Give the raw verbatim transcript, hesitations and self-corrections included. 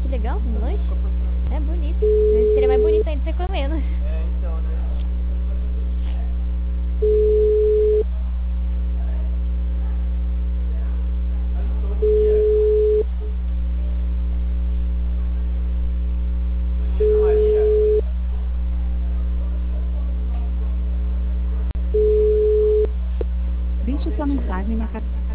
Que legal, um lanche. É bonito. Seria mais bonito ainda você comendo. É, então, né? Deixe sua mensagem na caixa.